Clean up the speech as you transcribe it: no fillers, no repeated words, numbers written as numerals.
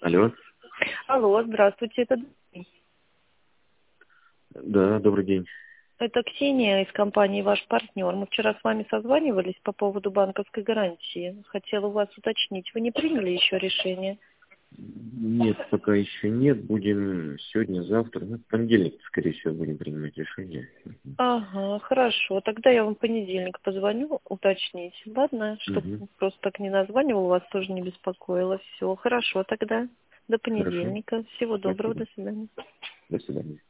Алло. Алло, здравствуйте, Да, добрый день. это Ксения из компании «Ваш партнер». Мы вчера с вами созванивались по поводу банковской гарантии. Хотела у вас уточнить, вы не приняли еще решение? Нет, пока еще нет. Будем сегодня, завтра, в понедельник, скорее всего, будем принимать решение. Ага, хорошо. Тогда я вам в понедельник позвоню уточнить. Ладно, чтобы Угу. просто так не названивала, вас тоже не беспокоила. Все, хорошо тогда. До Хорошо. понедельника. Всего доброго, Спасибо. до свидания. До свидания.